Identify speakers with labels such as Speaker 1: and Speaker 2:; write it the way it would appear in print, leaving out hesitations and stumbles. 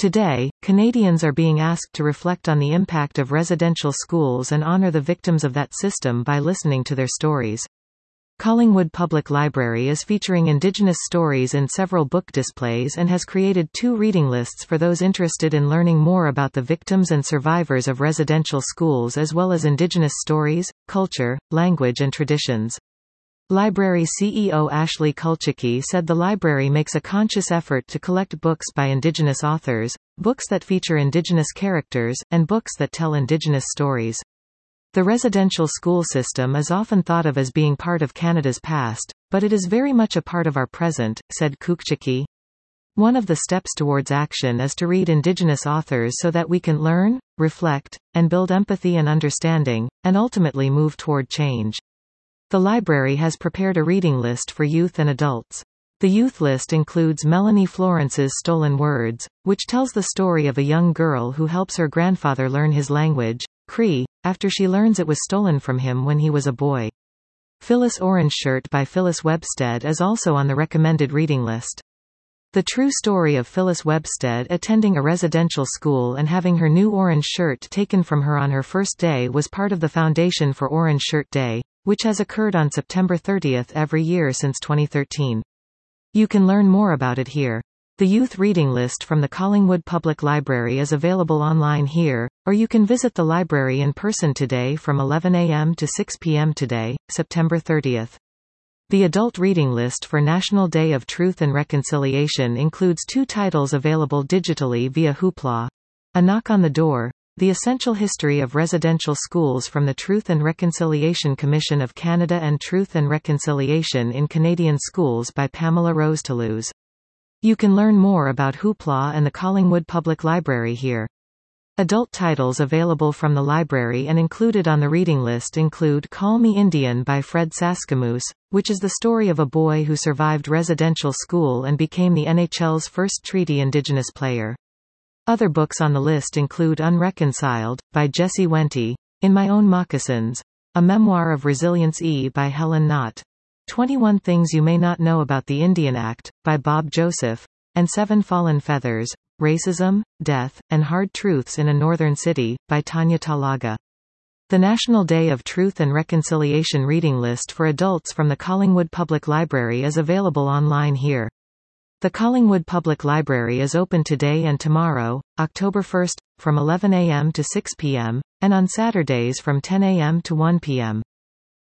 Speaker 1: Today, Canadians are being asked to reflect on the impact of residential schools and honor the victims of that system by listening to their stories. Collingwood Public Library is featuring Indigenous stories in several book displays and has created 2 reading lists for those interested in learning more about the victims and survivors of residential schools as well as Indigenous stories, culture, language and traditions. Library CEO Ashley Kulchicki said the library makes a conscious effort to collect books by Indigenous authors, books that feature Indigenous characters, and books that tell Indigenous stories. The residential school system is often thought of as being part of Canada's past, but it is very much a part of our present, said Kulchicki. One of the steps towards action is to read Indigenous authors so that we can learn, reflect, and build empathy and understanding, and ultimately move toward change. The library has prepared a reading list for youth and adults. The youth list includes Melanie Florence's Stolen Words, which tells the story of a young girl who helps her grandfather learn his language, Cree, after she learns it was stolen from him when he was a boy. Phyllis Orange Shirt by Phyllis Webstead is also on the recommended reading list. The true story of Phyllis Webstead attending a residential school and having her new orange shirt taken from her on her first day was part of the Foundation for Orange Shirt Day, which has occurred on September 30 every year since 2013. You can learn more about it here. The youth reading list from the Collingwood Public Library is available online here, or you can visit the library in person today from 11 a.m. to 6 p.m. today, September 30. The adult reading list for National Day of Truth and Reconciliation includes 2 titles available digitally via Hoopla. A Knock on the Door, The Essential History of Residential Schools from the Truth and Reconciliation Commission of Canada and Truth and Reconciliation in Canadian Schools by Pamela Rose Toulouse. You can learn more about Hoopla and the Collingwood Public Library here. Adult titles available from the library and included on the reading list include Call Me Indian by Fred Saskamoose, which is the story of a boy who survived residential school and became the NHL's first treaty Indigenous player. Other books on the list include Unreconciled, by Jesse Wente, In My Own Moccasins, a memoir of resilience by Helen Knott, 21 Things You May Not Know About the Indian Act, by Bob Joseph, and 7 Fallen Feathers, Racism, Death, and Hard Truths in a Northern City, by Tanya Talaga. The National Day of Truth and Reconciliation reading list for adults from the Collingwood Public Library is available online here. The Collingwood Public Library is open today and tomorrow, October 1, from 11 a.m. to 6 p.m., and on Saturdays from 10 a.m. to 1 p.m.